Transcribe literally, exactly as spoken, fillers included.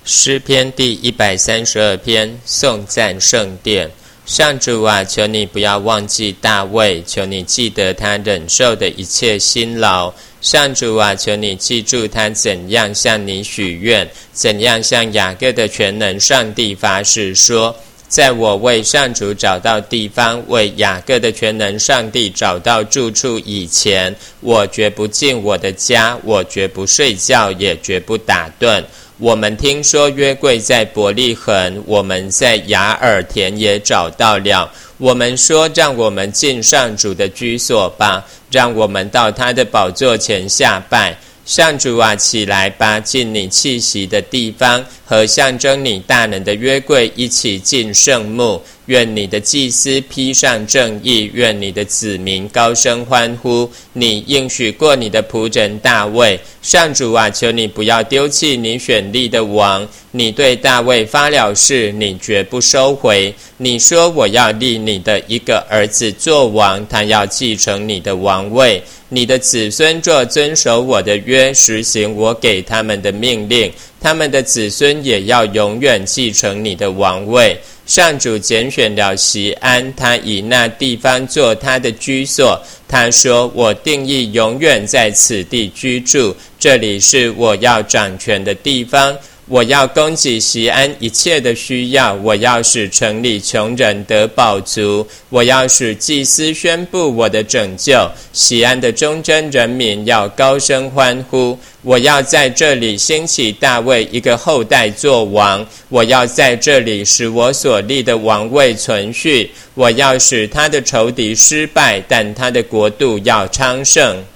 诗篇第一百三十二篇，颂赞圣殿。上主啊，求你不要忘记大卫，求你记得他忍受的一切辛劳。上主啊，求你记住他怎样向你许愿，怎样向雅各的全能上帝发誓说，在我为上主找到地方，为雅各的全能上帝找到住处以前，我绝不进我的家，我绝不睡觉，也绝不打盹。我们听说约柜在伯利恒，我们在雅尔田也找到了。我们说，让我们进上主的居所吧，让我们到他的宝座前下拜。上主啊，起来吧，进你气息的地方，和象征你大能的约柜一起进圣幕。愿你的祭司披上正义，愿你的子民高声欢呼。你应许过你的仆人大卫，上主啊，求你不要丢弃你选立的王。你对大卫发了誓，你绝不收回。你说，我要立你的一个儿子做王，他要继承你的王位。你的子孙若遵守我的约，实行我给他们的命令，他们的子孙也要永远继承你的王位。上主拣选了锡安，他以那地方做他的居所。他说，我定义永远在此地居住，这里是我要掌权的地方。我要供给锡安一切的需要，我要使城里穷人得饱足，我要使祭司宣布我的拯救，锡安的忠贞人民要高声欢呼。我要在这里兴起大卫一个后代做王，我要在这里使我所立的王位存续，我要使他的仇敌失败，但他的国度要昌盛。